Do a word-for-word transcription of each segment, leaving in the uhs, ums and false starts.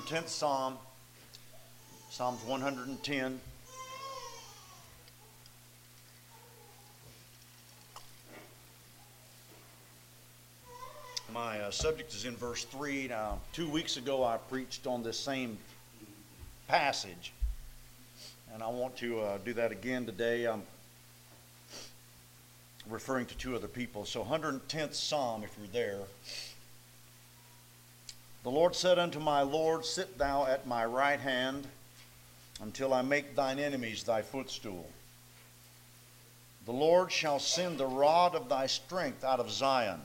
tenth Psalm, Psalms one hundred ten. My uh, subject is in verse three. Now, two weeks ago I preached on this same passage, and I want to uh, do that again today. I'm referring to two other people. So one hundred tenth Psalm, if you're there. The Lord said unto my Lord, sit thou at my right hand until I make thine enemies thy footstool. The Lord shall send the rod of thy strength out of Zion.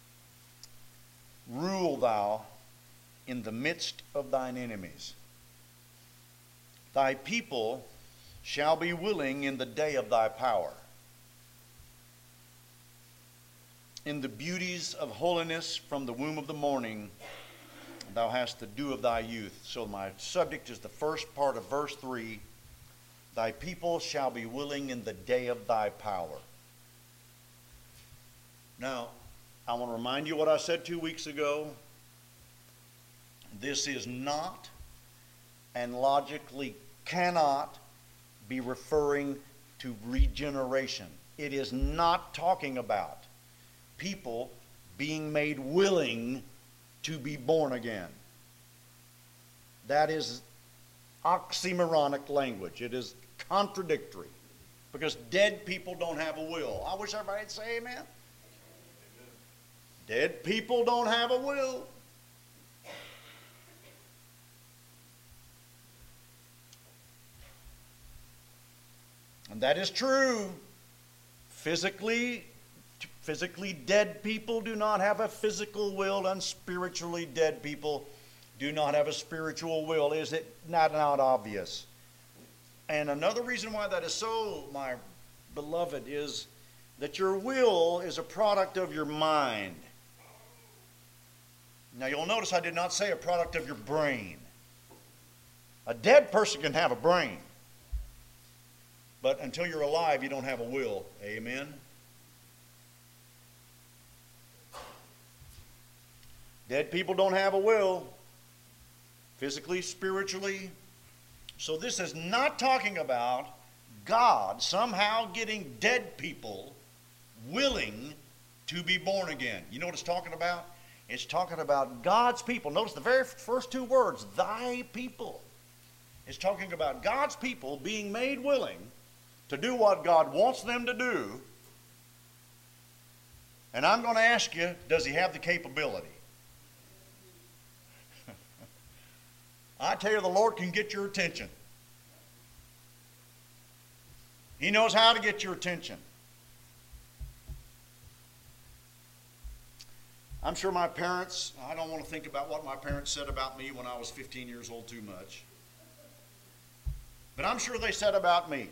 Rule thou in the midst of thine enemies. Thy people shall be willing in the day of thy power. In the beauties of holiness from the womb of the morning, thou hast the dew of thy youth. So my subject is the first part of verse three. Thy people shall be willing in the day of thy power. Now, I want to remind you what I said two weeks ago. This is not, and logically cannot, be referring to regeneration. It is not talking about people being made willing to be born again. That is oxymoronic language. It is contradictory, because dead people don't have a will. I wish everybody would say amen. Amen. Dead people don't have a will. And that is true. Physically, physically dead people do not have a physical will, and spiritually dead people do not have a spiritual will. Is it not, not obvious? And another reason why that is so, my beloved, is that your will is a product of your mind. Now you'll notice I did not say a product of your brain. A dead person can have a brain, but until you're alive, you don't have a will. Amen? Dead people don't have a will, physically, spiritually. So this is not talking about God somehow getting dead people willing to be born again. You know what it's talking about? It's talking about God's people. Notice the very first two words, thy people. It's talking about God's people being made willing to do what God wants them to do. And I'm going to ask you, does he have the capability? I tell you, the Lord can get your attention. He knows how to get your attention. I'm sure my parents, I don't want to think about what my parents said about me when I was fifteen years old too much. But I'm sure they said about me.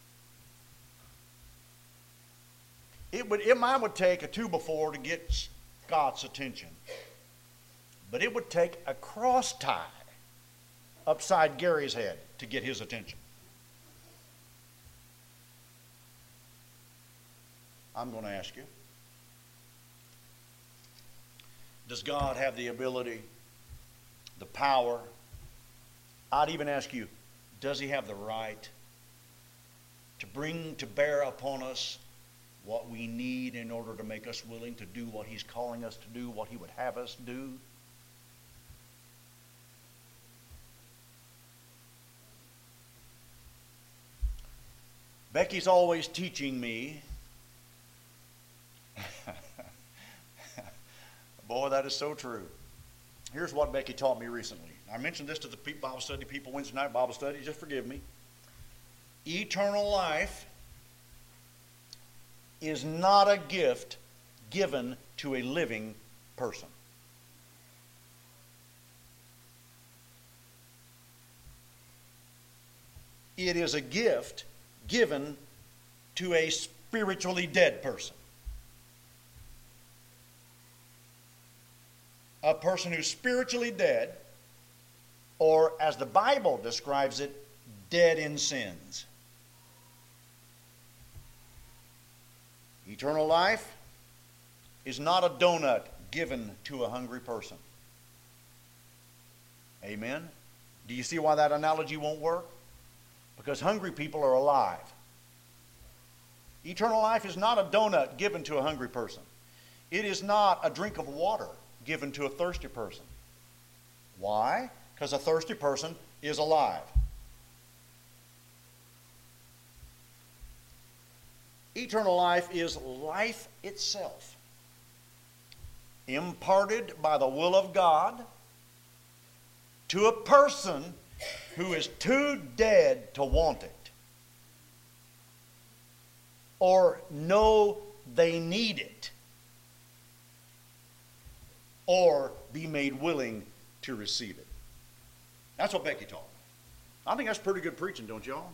It would, it might would take a two before to get God's attention. But it would take a cross tie upside Gary's head to get his attention. I'm going to ask you, does God have the ability, the power? I'd even ask you, does he have the right to bring to bear upon us what we need in order to make us willing to do what he's calling us to do, what he would have us do? Becky's always teaching me. Boy, that is so true. Here's what Becky taught me recently. I mentioned this to the Bible study people, Wednesday night Bible study. Just forgive me. Eternal life is not a gift given to a living person. It is a gift given to a spiritually dead person. A person who's spiritually dead, or as the Bible describes it, dead in sins. Eternal life is not a donut given to a hungry person. Amen? Do you see why that analogy won't work? Because hungry people are alive. Eternal life is not a donut given to a hungry person. It is not a drink of water given to a thirsty person. Why? Because a thirsty person is alive. Eternal life is life itself, imparted by the will of God to a person who is too dead to want it or know they need it or be made willing to receive it. That's what Becky taught. I think that's pretty good preaching, don't y'all?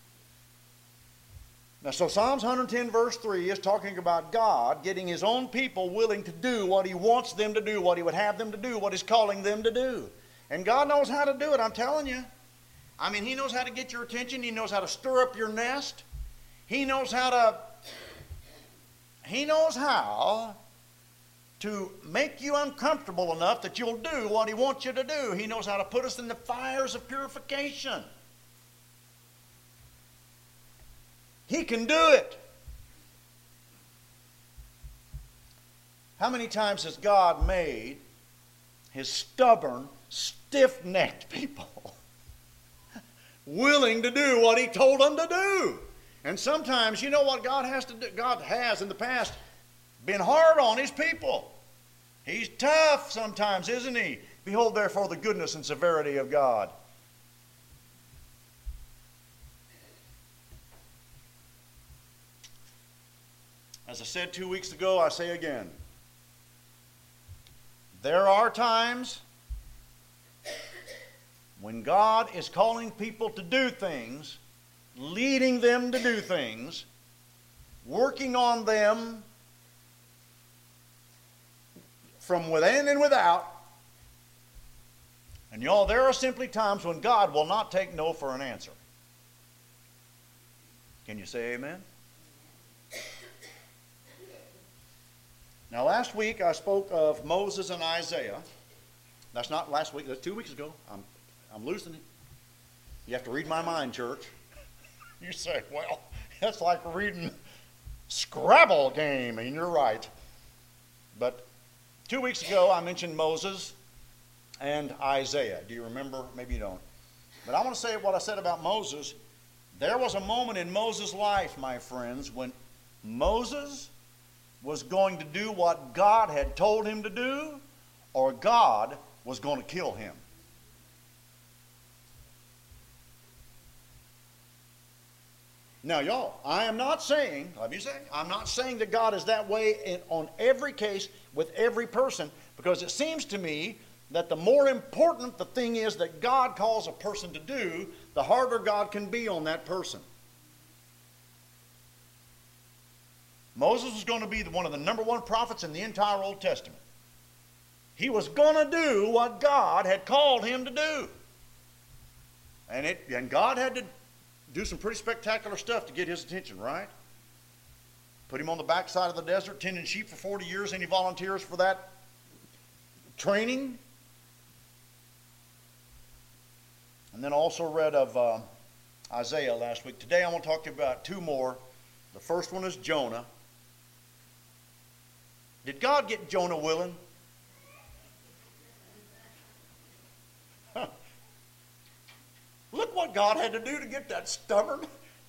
Now, so Psalms one ten verse three is talking about God getting his own people willing to do what he wants them to do, what he would have them to do, what he's calling them to do. And God knows how to do it, I'm telling you. I mean, he knows how to get your attention. He knows how to stir up your nest. He knows how to, he knows how to make you uncomfortable enough that you'll do what he wants you to do. He knows how to put us in the fires of purification. He can do it. How many times has God made his stubborn, stiff-necked people willing to do what he told them to do? And sometimes, you know what God has to do? God has in the past been hard on his people. He's tough sometimes, isn't he? Behold, therefore, the goodness and severity of God. As I said two weeks ago, I say again, there are times when God is calling people to do things, leading them to do things, working on them from within and without. And y'all, there are simply times when God will not take no for an answer. Can you say amen? Now, last week I spoke of Moses and Isaiah. That's not last week, that's two weeks ago. I'm, I'm losing it. You have to read my mind, church. You say, well, that's like reading Scrabble game, and you're right. But two weeks ago I mentioned Moses and Isaiah. Do you remember? Maybe you don't. But I want to say what I said about Moses. There was a moment in Moses' life, my friends, when Moses was going to do what God had told him to do, or God was going to kill him. Now, y'all, I am not saying, let me say, I'm not saying that God is that way in, on every case with every person, because it seems to me that the more important the thing is that God calls a person to do, the harder God can be on that person. Moses was going to be one of the number one prophets in the entire Old Testament. He was going to do what God had called him to do. And, it, and God had to do some pretty spectacular stuff to get his attention, right? Put him on the backside of the desert, tending sheep for forty years, and he volunteers for that training. And then I also read of uh, Isaiah last week. Today I want to talk to you about two more. The first one is Jonah. Did God get Jonah willing? Huh. Look what God had to do to get that stubborn.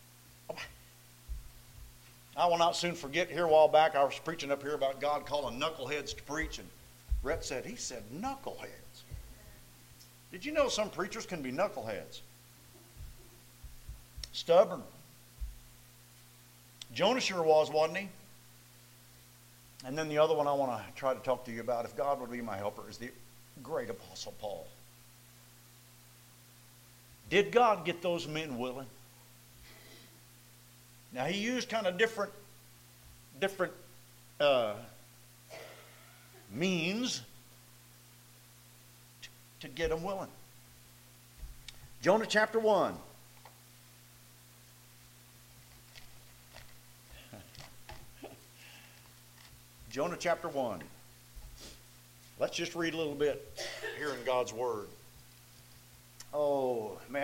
I will not soon forget, here a while back, I was preaching up here about God calling knuckleheads to preach, and Rhett said, he said knuckleheads. Did you know some preachers can be knuckleheads? Stubborn. Jonah sure was, wasn't he? And then the other one I want to try to talk to you about, if God would be my helper, is the great Apostle Paul. Did God get those men willing? Now, he used kind of different, different uh, means to, to get them willing. Jonah chapter one. Jonah chapter one. Let's just read a little bit here in God's Word.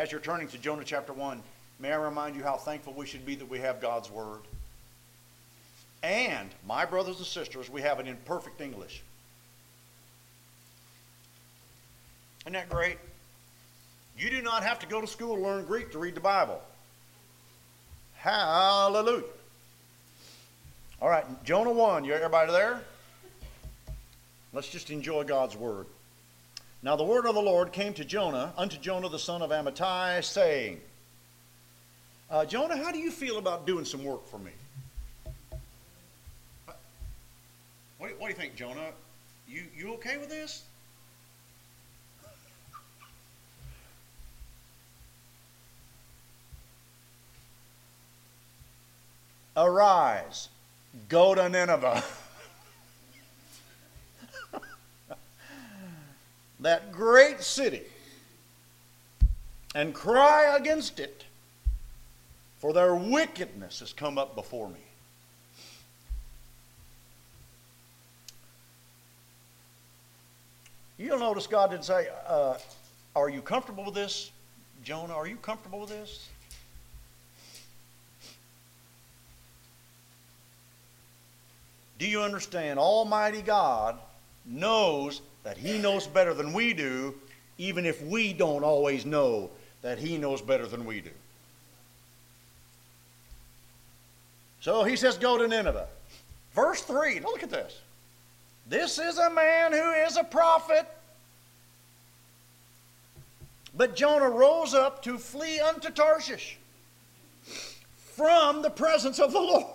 As you're turning to Jonah chapter one, may I remind you how thankful we should be that we have God's Word. And, my brothers and sisters, we have it in perfect English. Isn't that great? You do not have to go to school to learn Greek to read the Bible. Hallelujah. All right, Jonah one. You everybody there? Let's just enjoy God's Word. Now the word of the Lord came to Jonah, unto Jonah the son of Amittai, saying, uh, Jonah, how do you feel about doing some work for me? What, what do you think, Jonah? You, you okay with this? Arise, go to Nineveh. That great city, and cry against it, for their wickedness has come up before me. You'll notice God didn't say, uh, are you comfortable with this, Jonah? Are you comfortable with this? Do you understand? Almighty God knows that He knows better than we do, even if we don't always know that He knows better than we do. So He says, go to Nineveh. Verse three, now look at this. This is a man who is a prophet. But Jonah rose up to flee unto Tarshish from the presence of the Lord.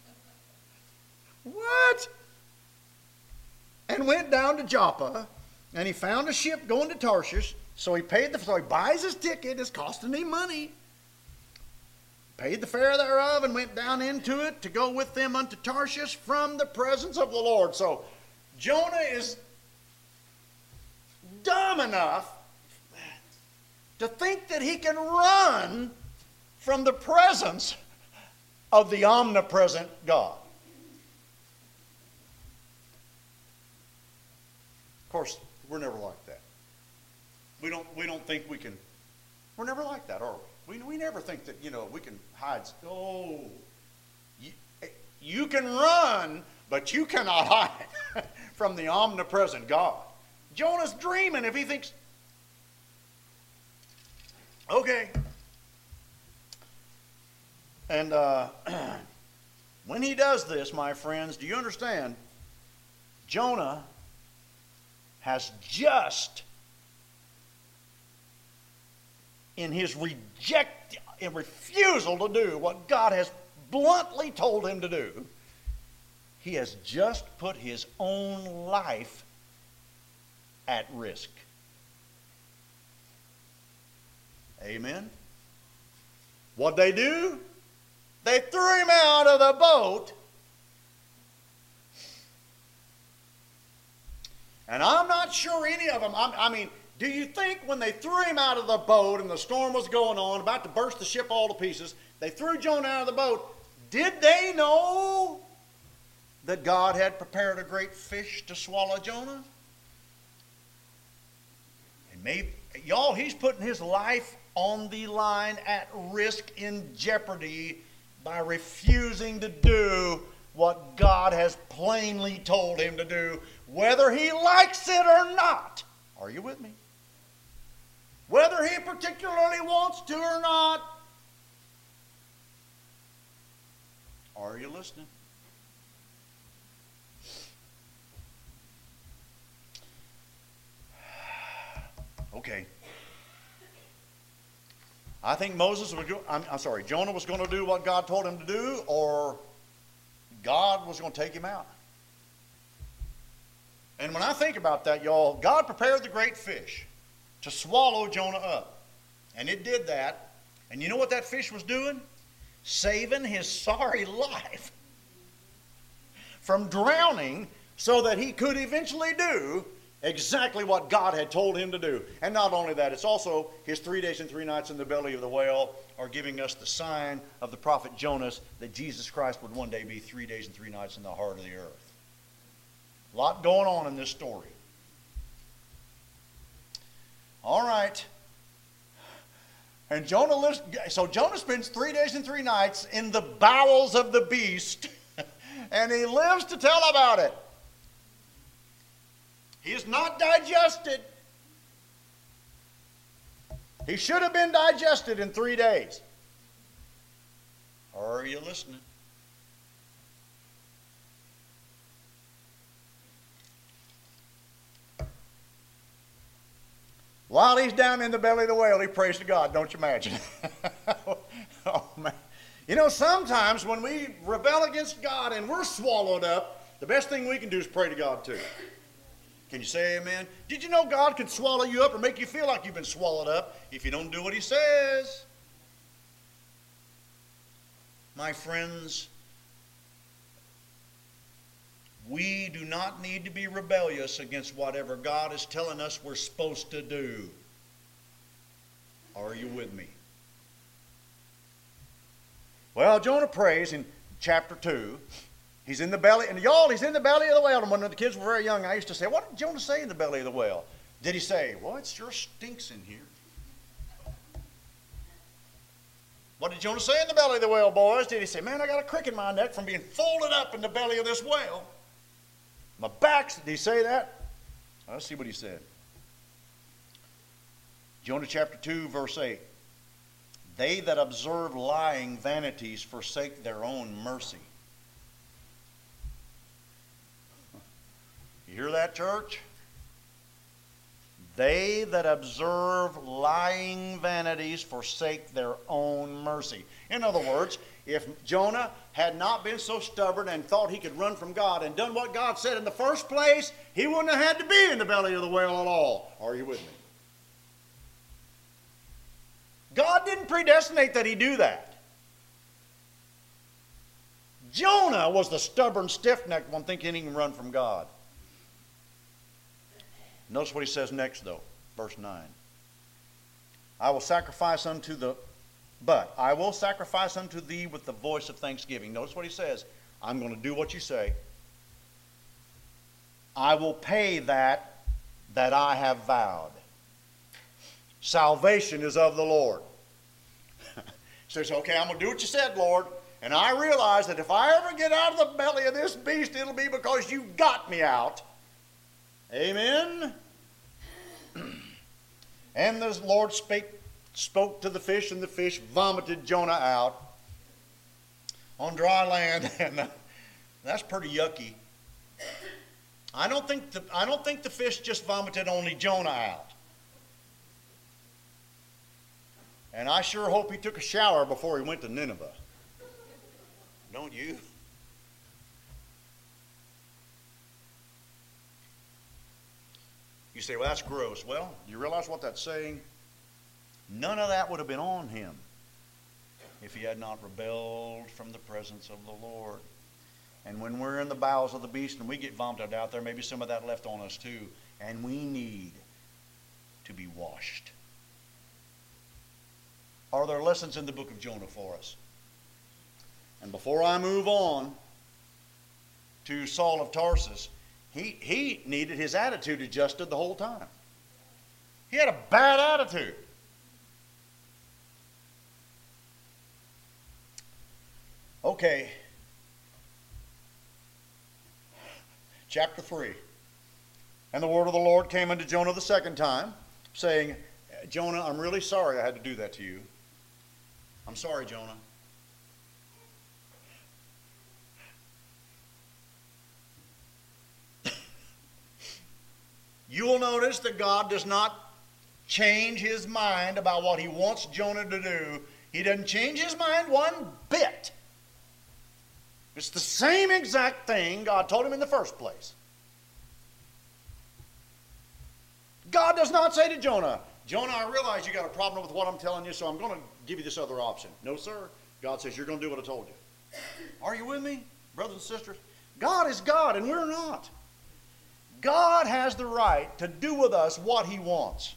What? And went down to Joppa, and he found a ship going to Tarshish. So he paid the, so he buys his ticket. It's costing him money. Paid the fare thereof, and went down into it to go with them unto Tarshish from the presence of the Lord. So Jonah is dumb enough to think that he can run from the presence of the omnipresent God. Of course, we're never like that. We don't, we don't think we can, we're never like that, are we? We, we never think that, you know, we can hide. Oh, you, you can run, but you cannot hide from the omnipresent God. Jonah's dreaming if he thinks, okay. And uh, when he does this, my friends, do you understand? Jonah has just, in his reject, in refusal to do what God has bluntly told him to do, he has just put his own life at risk. Amen? What'd they do? They threw him out of the boat. And I'm not sure any of them, I'm, I mean, do you think when they threw him out of the boat and the storm was going on, about to burst the ship all to pieces, they threw Jonah out of the boat, did they know that God had prepared a great fish to swallow Jonah? And maybe, y'all, he's putting his life on the line, at risk, in jeopardy, by refusing to do what God has plainly told him to do, whether he likes it or not. Are you with me? Whether he particularly wants to or not. Are you listening? Okay. I think Moses was go I'm, I'm sorry, Jonah was going to do what God told him to do, or God was going to take him out. And when I think about that, y'all, God prepared the great fish to swallow Jonah up. And it did that. And you know what that fish was doing? Saving his sorry life from drowning so that he could eventually do exactly what God had told him to do. And not only that, it's also his three days and three nights in the belly of the whale are giving us the sign of the prophet Jonas that Jesus Christ would one day be three days and three nights in the heart of the earth. A lot going on in this story. All right. And Jonah lives, so Jonah spends three days and three nights in the bowels of the beast, and he lives to tell about it. He is not digested. He should have been digested in three days. Or are you listening? While he's down in the belly of the whale, he prays to God. Don't you imagine? Oh, man. You know, sometimes when we rebel against God and we're swallowed up, the best thing we can do is pray to God too. Can you say amen? Did you know God can swallow you up or make you feel like you've been swallowed up if you don't do what he says? My friends, we do not need to be rebellious against whatever God is telling us we're supposed to do. Are you with me? Well, Jonah prays in chapter two. He's in the belly, and y'all, he's in the belly of the whale. And when the kids were very young, I used to say, what did Jonah say in the belly of the whale? Did he say, well, it sure stinks in here? What did Jonah say in the belly of the whale, boys? Did he say, man, I got a crick in my neck from being folded up in the belly of this whale? My back's, did he say that? Let's see what he said. Jonah chapter two, verse eight. They that observe lying vanities forsake their own mercy. You hear that, church? They that observe lying vanities forsake their own mercy. In other words, if Jonah had not been so stubborn and thought he could run from God and done what God said in the first place, he wouldn't have had to be in the belly of the whale at all. Are you with me? God didn't predestinate that he do that. Jonah was the stubborn, stiff-necked one thinking he can run from God. Notice what he says next, though, verse nine. I will sacrifice unto the, but I will sacrifice unto thee with the voice of thanksgiving. Notice what he says. I'm going to do what you say. I will pay that that I have vowed. Salvation is of the Lord. So he says, okay, I'm going to do what you said, Lord. And I realize that if I ever get out of the belly of this beast, it'll be because you got me out. Amen. And the Lord spake, spoke to the fish, and the fish vomited Jonah out on dry land. And that's pretty yucky. I don't think the, I don't think the fish just vomited only Jonah out. And I sure hope he took a shower before he went to Nineveh. Don't you? You say, well, that's gross. Well, you realize what that's saying? None of that would have been on him if he had not rebelled from the presence of the Lord. And when we're in the bowels of the beast and we get vomited out, there may be some of that left on us too. And we need to be washed. Are there lessons in the book of Jonah for us? And before I move on to Saul of Tarsus, he, he needed his attitude adjusted the whole time. He had a bad attitude. Okay. Chapter three. And the word of the Lord came unto Jonah the second time, saying, Jonah, I'm really sorry I had to do that to you. I'm sorry, Jonah. You will notice that God does not change his mind about what he wants Jonah to do. He doesn't change his mind one bit. It's the same exact thing God told him in the first place. God does not say to Jonah, Jonah, I realize you got a problem with what I'm telling you, so I'm going to give you this other option. No, sir. God says, you're going to do what I told you. Are you with me, brothers and sisters? God is God, and we're not. God has the right to do with us what he wants.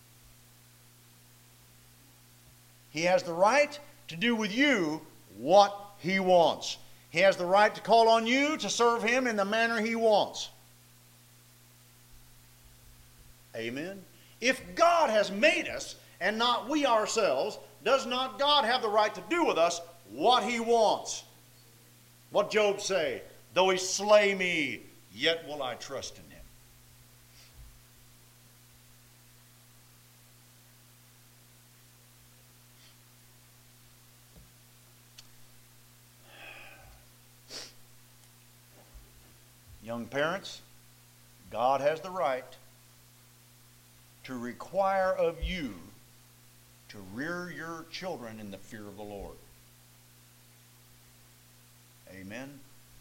He has the right to do with you what he wants. He has the right to call on you to serve him in the manner he wants. Amen. If God has made us and not we ourselves, does not God have the right to do with us what he wants? What Job say? Though he slay me, yet will I trust in him. Young parents, God has the right to require of you to rear your children in the fear of the Lord. Amen.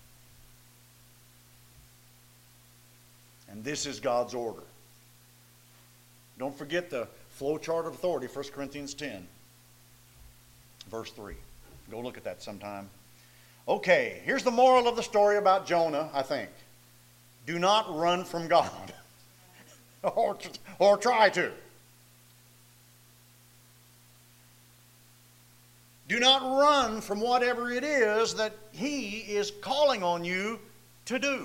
And this is God's order. Don't forget the flow chart of authority, First Corinthians ten, verse three. Go look at that sometime. Okay, here's the moral of the story about Jonah, I think. Do not run from God. or, or try to. Do not run from whatever it is that he is calling on you to do.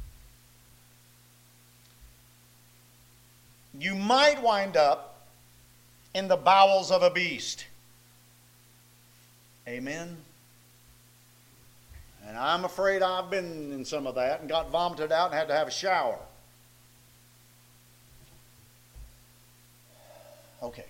You might wind up in the bowels of a beast. Amen. And I'm afraid I've been in some of that and got vomited out and had to have a shower. Okay.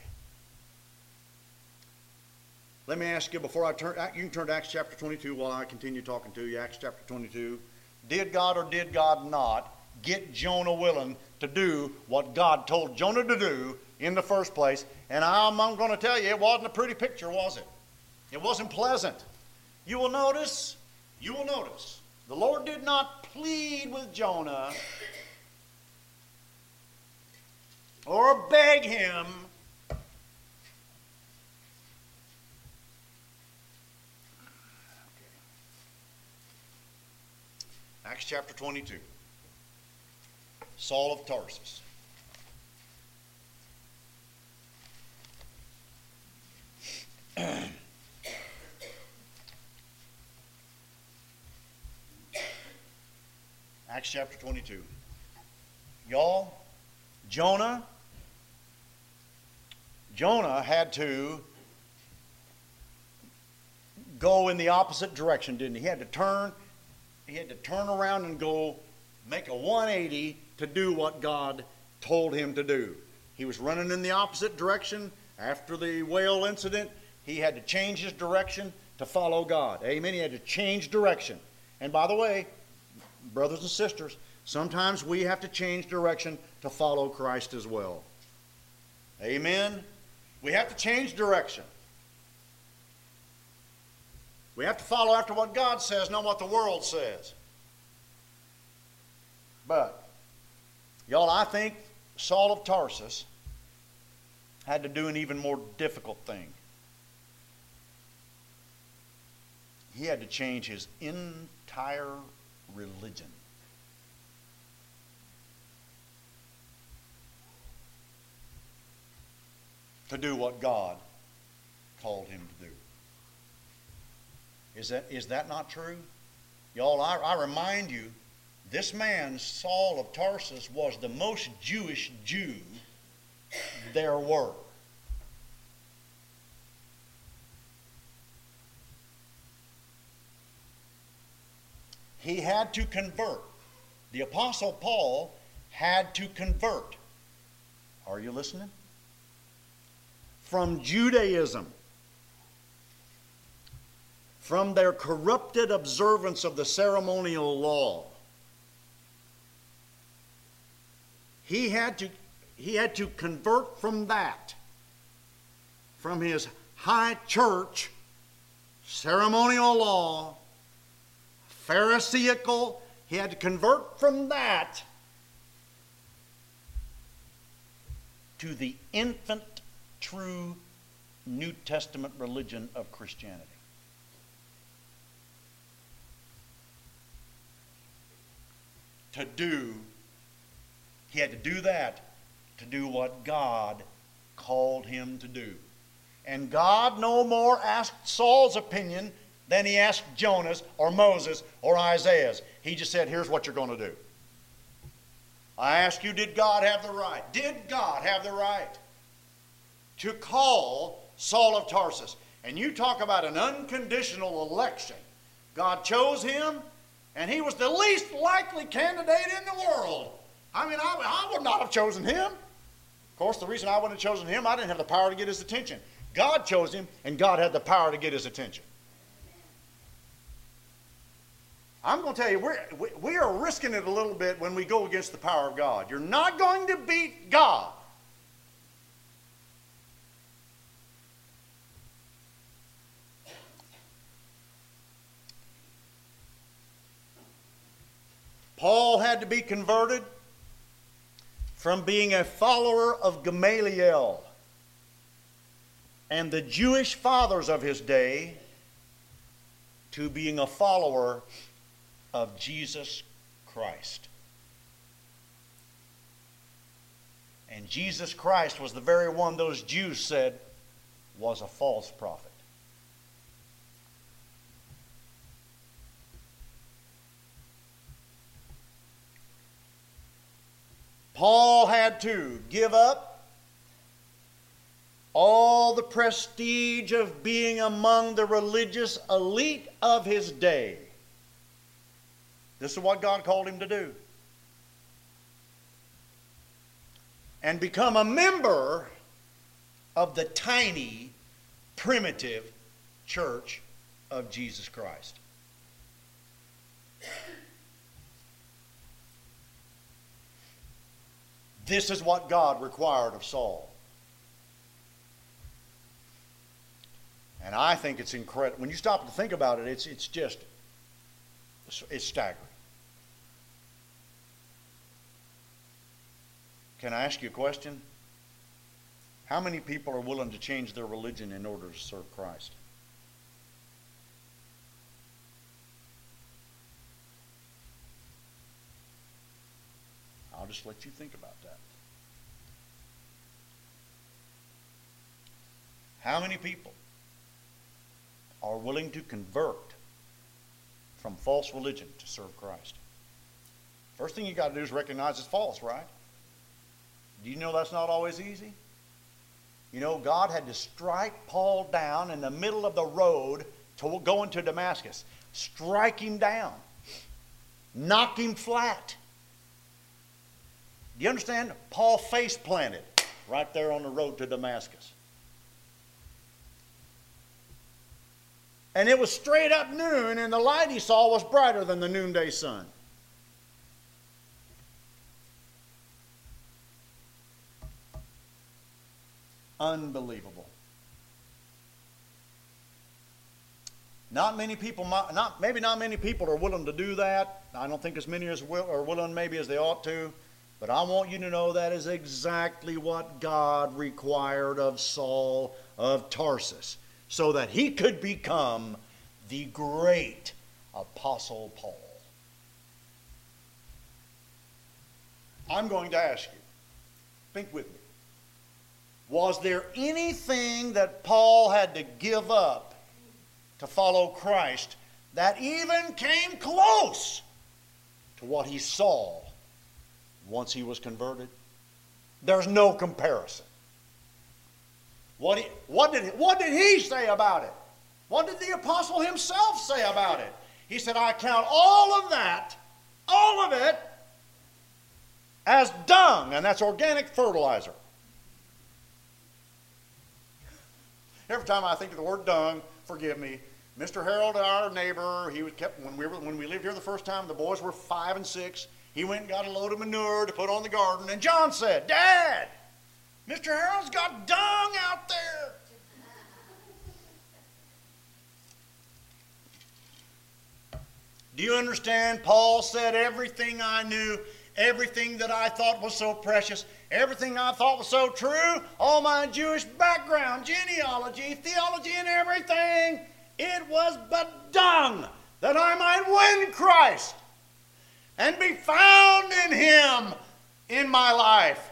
Let me ask you before I turn, you can turn to Acts chapter twenty-two while I continue talking to you. Acts chapter twenty-two. Did God or did God not get Jonah willing to do what God told Jonah to do in the first place? And I'm, I'm going to tell you, it wasn't a pretty picture, was it? It wasn't pleasant. You will notice, you will notice, the Lord did not plead with Jonah or beg him. Acts chapter twenty-two. Saul of Tarsus. Acts chapter twenty-two. Y'all, Jonah, Jonah had to go in the opposite direction, didn't he? He had to turn, he had to turn around and go make a one eighty to do what God told him to do. He was running in the opposite direction. After the whale incident, he had to change his direction to follow God. Amen. He had to change direction. And by the way, brothers and sisters, sometimes we have to change direction to follow Christ as well. Amen. We have to change direction. We have to follow after what God says, not what the world says. But, y'all, I think Saul of Tarsus had to do an even more difficult thing. He had to change his entire religion. To do what God called him to do. Is that, is that not true? Y'all, I, I remind you, this man, Saul of Tarsus, was the most Jewish Jew there were. He had to convert. The Apostle Paul had to convert. Are you listening? From Judaism, from their corrupted observance of the ceremonial law. He had to, he had to convert from that, from his high church, ceremonial law, Pharisaical. He had to convert from that to the infant, true New Testament religion of Christianity. To do, he had to do that to do what God called him to do. And God no more asked Saul's opinion than he asked Jonah's or Moses or Isaiah's. He just said, here's what you're going to do. I ask you, did God have the right? Did God have the right to call Saul of Tarsus. And you talk about an unconditional election. God chose him, and he was the least likely candidate in the world. I mean, I, I would not have chosen him. Of course, the reason I wouldn't have chosen him, I didn't have the power to get his attention. God chose him, and God had the power to get his attention. I'm going to tell you, we're, we, we are risking it a little bit when we go against the power of God. You're not going to beat God. Paul had to be converted from being a follower of Gamaliel and the Jewish fathers of his day to being a follower of Jesus Christ. And Jesus Christ was the very one those Jews said was a false prophet. Paul had to give up all the prestige of being among the religious elite of his day. This is what God called him to do. And become a member of the tiny, primitive church of Jesus Christ. This is what God required of Saul. And I think it's incredible. When you stop to think about it, it's, it's just, it's staggering. Can I ask you a question? How many people are willing to change their religion in order to serve Christ? I'll just let you think about that. How many people are willing to convert from false religion to serve Christ? First thing you got to do is recognize it's false, right? Do you know that's not always easy? You know, God had to strike Paul down in the middle of the road to go into Damascus. Strike him down. Knock him flat. Do you understand? Paul face planted right there on the road to Damascus. And it was straight up noon, and the light he saw was brighter than the noonday sun. Unbelievable. Not many people, not maybe not many people are willing to do that. I don't think as many as will, are willing maybe as they ought to. But I want you to know that is exactly what God required of Saul of Tarsus, so that he could become the great Apostle Paul. I'm going to ask you, think with me. Was there anything that Paul had to give up to follow Christ that even came close to what he saw once he was converted? There's no comparison. What, he, what, did, what did he say about it? What did the apostle himself say about it? He said, I count all of that, all of it, as dung, and that's organic fertilizer. Every time I think of the word dung, forgive me, Mister Harold, our neighbor, he was kept when we were when we lived here the first time. The boys were five and six. He went and got a load of manure to put on the garden, and John said, "Dad, Mister Harold's got dung out there." Do you understand? Paul said, everything I knew, everything that I thought was so precious, everything I thought was so true, all my Jewish background, genealogy, theology, and everything, it was but dung that I might win Christ and be found in Him in my life.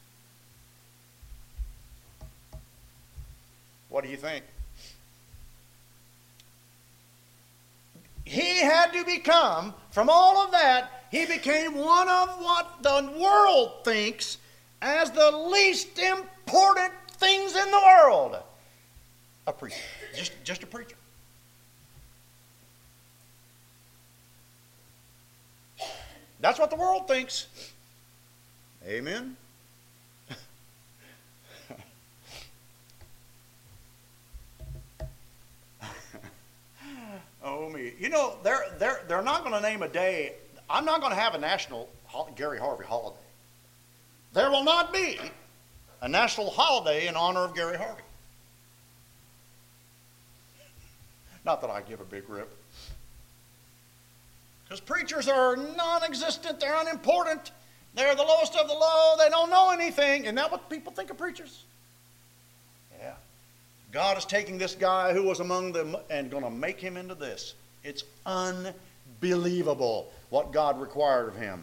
What do you think? He had to become, from all of that, he became one of what the world thinks as the least important things in the world. A preacher. Just, just a preacher. That's what the world thinks. Amen. Oh me. You know, they're, they're, they're not going to name a day. I'm not going to have a national Gary Harvey holiday. There will not be a national holiday in honor of Gary Harvey. Not that I give a big rip. Because preachers are non-existent. They're unimportant. They're the lowest of the low. They don't know anything. Isn't that what people think of preachers? Yeah. God is taking this guy who was among them and going to make him into this. It's unbelievable what God required of him.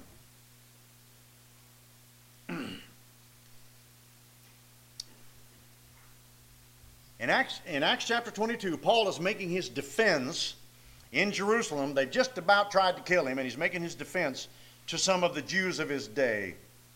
In Acts, in Acts chapter twenty-two, Paul is making his defense in Jerusalem. They just about tried to kill him, and he's making his defense to some of the Jews of his day.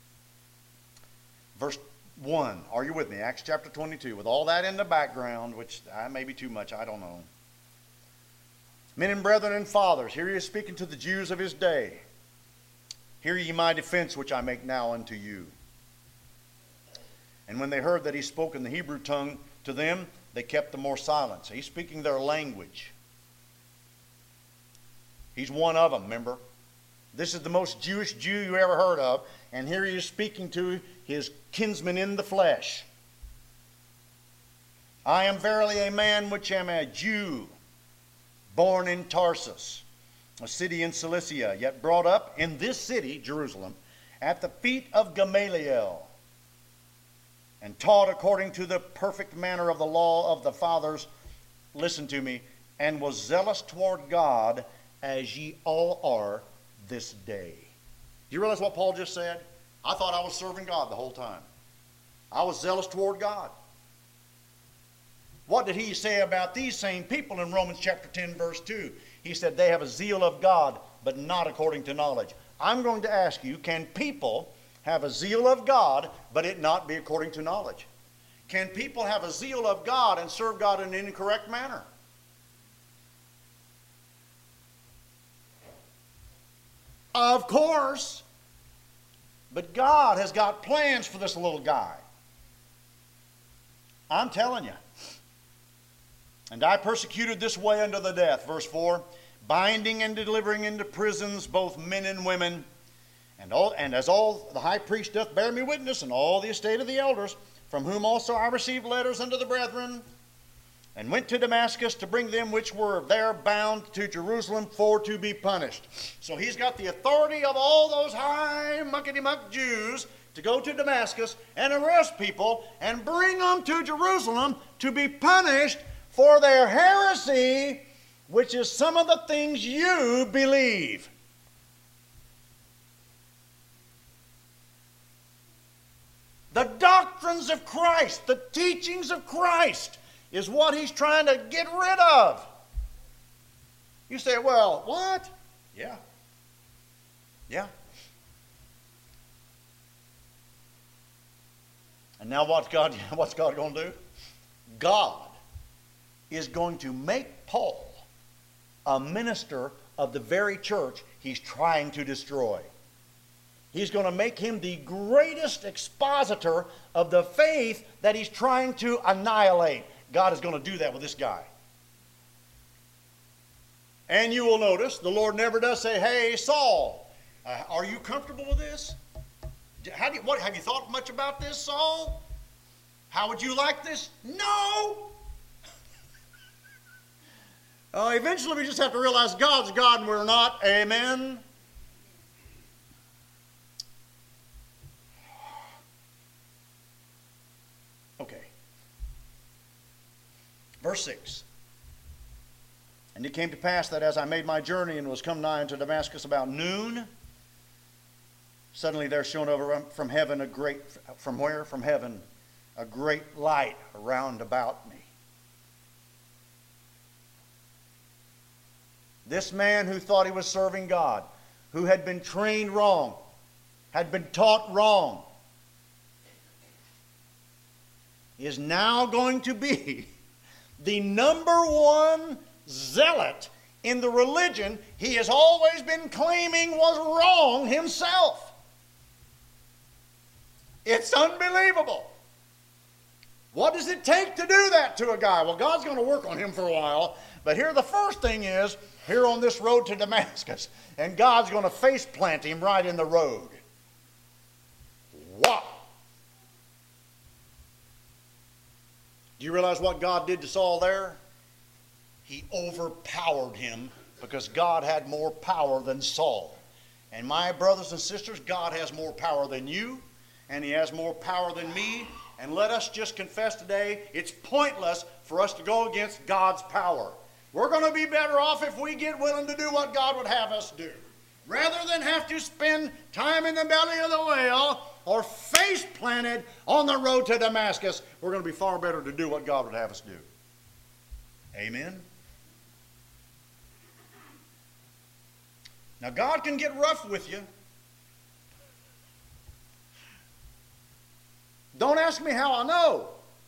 Verse one, are you with me? Acts chapter twenty-two, with all that in the background, which uh, may be too much, I don't know. Men and brethren and fathers, here he is speaking to the Jews of his day. Hear ye my defense, which I make now unto you. And when they heard that he spoke in the Hebrew tongue to them, they kept the more silence. He's speaking their language. He's one of them, remember? This is the most Jewish Jew you ever heard of. And here he is speaking to his kinsman in the flesh. I am verily a man which am a Jew, born in Tarsus, a city in Cilicia, yet brought up in this city, Jerusalem, at the feet of Gamaliel, and taught according to the perfect manner of the law of the fathers, listen to me, and was zealous toward God, as ye all are this day. Do you realize what Paul just said? I thought I was serving God the whole time. I was zealous toward God. What did he say about these same people in Romans chapter ten, verse two? He said they have a zeal of God, but not according to knowledge. I'm going to ask you, can people have a zeal of God, but it not be according to knowledge? Can people have a zeal of God and serve God in an incorrect manner? Of course. But God has got plans for this little guy. I'm telling you. And I persecuted this way unto the death, verse four, binding and delivering into prisons both men and women, and, all, and as all the high priest doth bear me witness, and all the estate of the elders, from whom also I received letters unto the brethren, and went to Damascus to bring them which were there bound to Jerusalem for to be punished. So he's got the authority of all those high muckety-muck Jews to go to Damascus and arrest people and bring them to Jerusalem to be punished for their heresy, which is some of the things you believe. The doctrines of Christ, the teachings of Christ, is what he's trying to get rid of. You say, well, what? Yeah. Yeah. And now what's God, what's God going to do? God is going to make Paul a minister of the very church he's trying to destroy. He's going to make him the greatest expositor of the faith that he's trying to annihilate. God is going to do that with this guy. And you will notice the Lord never does say, hey, Saul, uh, are you comfortable with this? How do you, what, have you thought much about this, Saul? How would you like this? No! Uh, eventually we just have to realize God's God and we're not. Amen? Okay. Verse six. And it came to pass that as I made my journey and was come nigh unto Damascus about noon, suddenly there shone over from heaven a great, from where? From heaven, a great light around about me. This man who thought he was serving God, who had been trained wrong, had been taught wrong, is now going to be the number one zealot in the religion he has always been claiming was wrong himself. It's unbelievable. What does it take to do that to a guy? Well, God's going to work on him for a while. But here the first thing is, here on this road to Damascus, and God's going to face plant him right in the road. Wow. Do you realize what God did to Saul there? He overpowered him because God had more power than Saul. And my brothers and sisters, God has more power than you, and He has more power than me. And let us just confess today, it's pointless for us to go against God's power. We're going to be better off if we get willing to do what God would have us do. Rather than have to spend time in the belly of the whale or face planted on the road to Damascus, we're going to be far better to do what God would have us do. Amen? Now, God can get rough with you. Don't ask me how I know.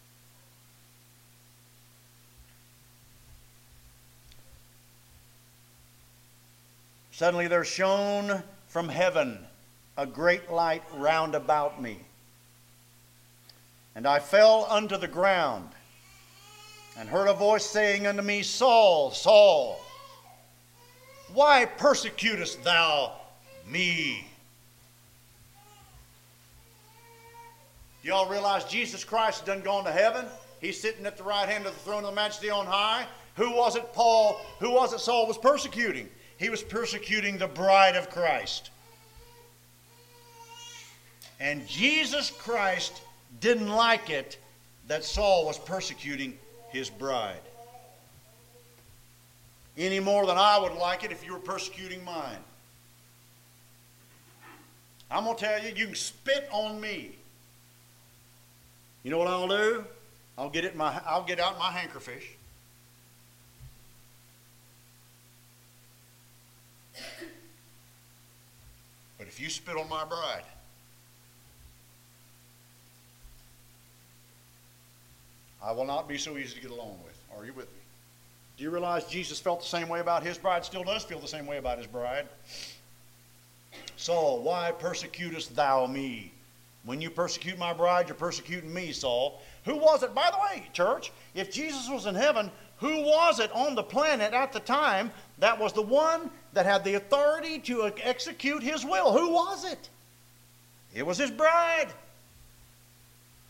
Suddenly there shone from heaven a great light round about me. And I fell unto the ground, and heard a voice saying unto me, Saul, Saul, why persecutest thou me? Y'all realize Jesus Christ has done gone to heaven? He's sitting at the right hand of the throne of the Majesty on high. Who was it Paul, who was it Saul was persecuting? He was persecuting the bride of Christ. And Jesus Christ didn't like it that Saul was persecuting his bride. Any more than I would like it if you were persecuting mine. I'm going to tell you, you can spit on me. You know what I'll do? I'll get it my I'll get out my handkerchief. But if you spit on my bride, I will not be so easy to get along with. Are you with me? Do you realize Jesus felt the same way about his bride? Still does feel the same way about his bride. Saul, why persecutest thou me? When you persecute my bride, you're persecuting me, Saul. Who was it? By the way, church, if Jesus was in heaven, who was it on the planet at the time that was the one that had the authority to execute his will? Who was it? It was his bride.